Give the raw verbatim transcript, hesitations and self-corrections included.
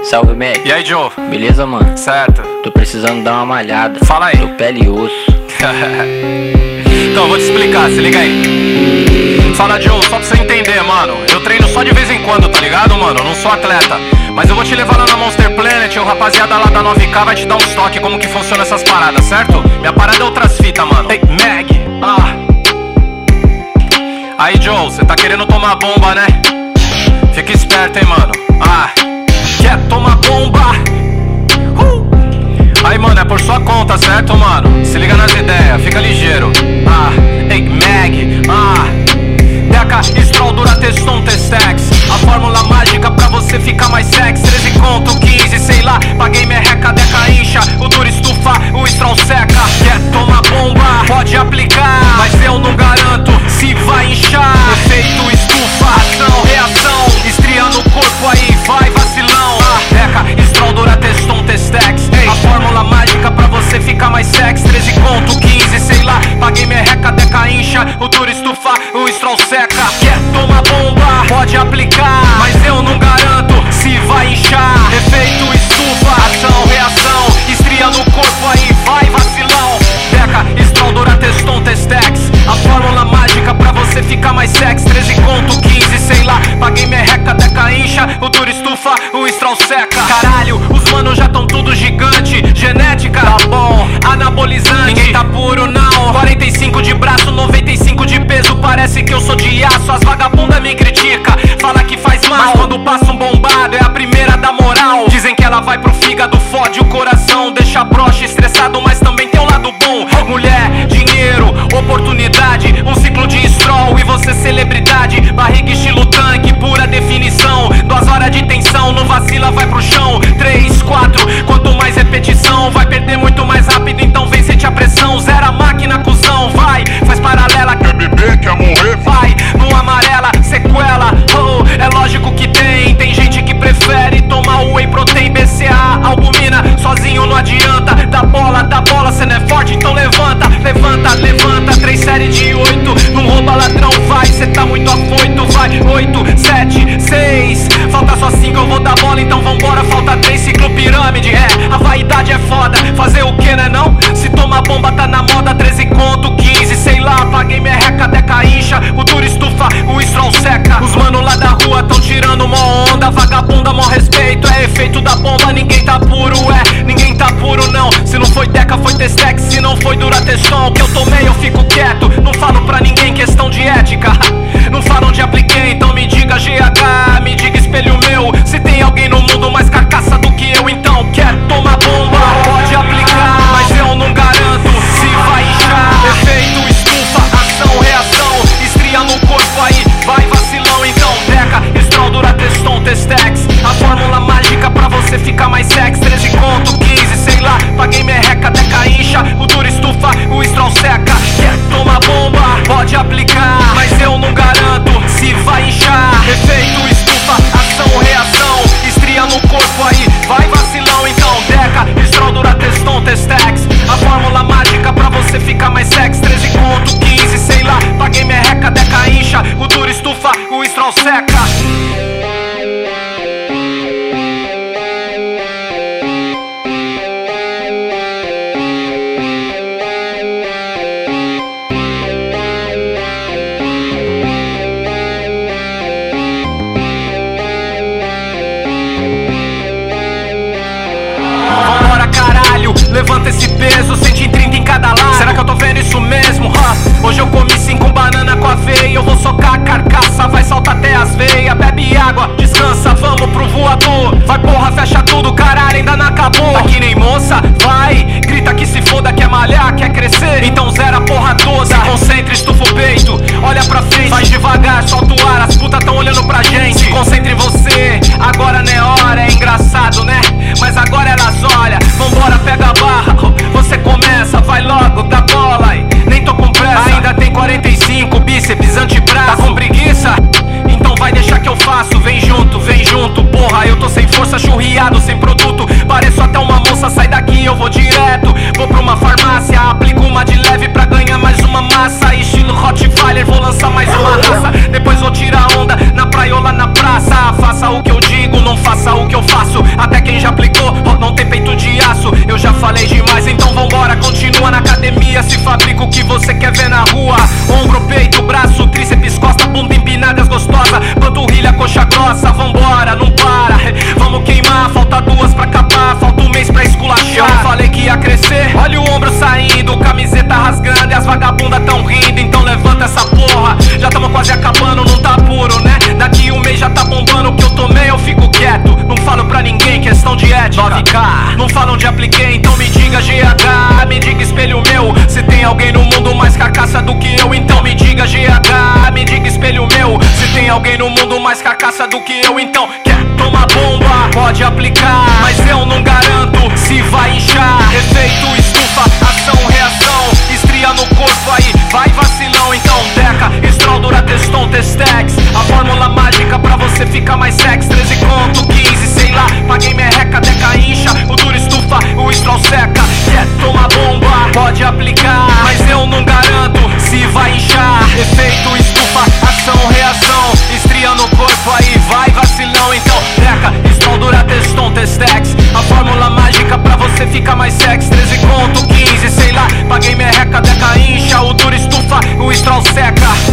Salve, Mac. E aí, Joe? Beleza, mano? Certo. Tô precisando dar uma malhada. Fala aí. Tô pele e osso. Então, eu vou te explicar, se liga aí. Fala, Joe, só pra você entender, mano. Eu treino só de vez em quando, tá ligado, mano? Eu não sou atleta. Mas eu vou te levar lá na Monster Planet. O rapaziada lá da nove K vai te dar uns toques como que funciona essas paradas, certo? Minha parada é outras fitas, mano. Ei, Mag. Ah. Aí, Joe, cê tá querendo tomar bomba, né? Fica esperto, hein, mano. Ah. Quer tomar bomba? Uh. Aí, mano, é por sua conta, certo, mano? Se liga nas ideias, fica ligeiro. Ah, ei, Mag, ah Deca, Stroll, Durateston, Testex. A fórmula mágica pra você ficar mais sexy. Treze conto, quinze, sei lá. Paguei merreca, Deca incha. O Dura estufa, o Stroll seca. Quer tomar bomba? Pode aplicar, mas eu não garanto se vai inchar. Efeito estufa, ação, reação. Estria no corpo aí, vai vacilão. Ah, Deca, Stroll, Durateston, Testex. A fórmula mágica pra você ficar mais sexy. Treze conto, quinze, sei lá. Paguei merreca, Deca incha. O Dura estufa, o Stroll seca. Quer tomar bomba? Pode aplicar, mas eu não garanto se vai inchar. Efeito estufa, ação, reação. Estria no corpo aí, vai vacilão. Deca, Stroll, Durateston, Testex. A fórmula mágica pra você ficar mais sexy. Treze conto, quinze, sei lá. Paguei merreca, Deca incha. O Dura estufa, o Stroll seca. Caralho, os manos já tão tudo gigante. Genética, tá bom, anabolizante. Ninguém tá puro não. Quarenta e cinco de braço, noventa e cinco de peso. Parece que eu sou de aço, as vagabundas me critica. Fala que faz mal, mas quando passa um bombado é a primeira da moral. Dizem que ela vai pro fígado, fode o coração. Deixa broxa, estressado, mas também tem um lado bom. Mulher, dinheiro, oportunidade. Um ciclo de Stroll e você celebridade. Barriga estilo tanque, pura definição. Duas horas de tensão, não vacila, vai pro chão. Três, quatro, quanto mais repetição vai perder muito mais rápido, então vem sente a pressão. Zera a máquina, cuzão, vai, faz paralela. Quer beber, quer morrer? Vai, no amarela, sequela, oh, é lógico que tem. Tem gente que prefere tomar o whey protein, B C A, albumina. Sozinho não adianta, dá bola, dá bola. Cê não é forte, então levanta, levanta, levanta. Três séries de oito, não rouba ladrão, vai. Cê tá muito afoito, vai. Oito, sete, seis, falta só cinco, eu vou dar bola, então vambora. Falta três, ciclo pirâmide, é, a vaidade é foda. Fazer o que, né não? Se toma bomba tá na moda. Treze conto, quinze, sei lá. Paguei merreca, Deca incha. O Dura estufa, o Stroll seca. Os mano lá da rua tão tirando mó onda. Vagabunda, mó respeito, é efeito da bomba. Ninguém tá puro, é, ninguém tá puro não. Se não foi Deca, foi Testex. Se não foi Durateston, que eu tomei eu fico quieto. Não falo pra ninguém, questão de ética. Não falo onde apliquei, então me diga G H, me diga espelho meu. Se tem alguém no mundo mais carcaça do que eu, então quer tomar bomba? Pode aplicar, mas eu não garanto se vai inchar. Efeito estufa, ação, reação. Estria no corpo aí, vai vacilão. Então Deca, Stroll, Durateston, Testex. A fórmula mágica pra você ficar mais sexy. Treze conto, quinze, sei lá. Paguei merreca, Deca incha. O Dura estufa, o Stroll seca. Quer tomar bomba? Pode aplicar, mas eu não garanto se vai inchar. Efeito estufa, ação, reação. Estria no corpo aí, vai vacilão. Então Deca, Stroll, Durateston, Testex. A fórmula mágica pra você ficar mais sexy. Treze conto, quinze, sei lá. Paguei merreca, Deca incha. O Dura estufa, o Stroll seca. Levanta esse peso, cento e trinta em cada lado. Será que eu tô vendo isso mesmo? Huh? Hoje eu comi cinco banana com aveia. Eu vou socar a carcaça, vai saltar até as veias. Bebe água, descansa, vamos pro voador. Vai porra, fecha tudo, caralho, ainda não acabou. Tá que nem moça, vai, grita que se foda, quer malhar, quer crescer. Então zera a porra toda, se concentra, estufa o peito. Olha pra frente, faz devagar, solta o ar. As putas tão olhando pra gente. Se concentra em você, agora não é hora. É engraçado, né? Mas agora elas olham. Vambora, pega a barra, você começa, vai logo, dá bola. Nem tô com pressa, ainda tem quarenta e cinco, bíceps, antebraço. Tá com preguiça? Então vai deixar que eu faço. Vem junto, vem junto, porra. Eu tô sem força, churriado, sem produto. Pareço até uma moça, sai daqui, eu vou direto. Vou pra uma farmácia, aplico uma de leve pra ganhar mais uma massa. Estilo Rottweiler, vou lançar mais um alguém no mundo mais carcaça do que eu, então me diga G H, me diga espelho meu. Se tem alguém no mundo mais carcaça do que eu, então quer tomar bomba, pode aplicar, mas eu não garanto se vai inchar. Efeito estufa, ação, reação, estria no corpo aí, vai vacilão. Então Deca, Stroll, Durateston, Testex, a fórmula mágica pra você ficar mais sex. Treze conto, quinze, sei lá, paguei merreca. Deca incha, o Dura estufa, o Stroll seca. Quer tomar bomba, pode aplicar, mas eu não garanto se vai inchar. Efeito estufa, ação, reação, estria no corpo aí, vai vacilão. Então Deca, Stroll, Durateston, Testex, a fórmula mágica pra você ficar mais sex. Treze conto, quinze, sei lá, paguei merreca. Deca incha, o Dura estufa, o Stroll seca.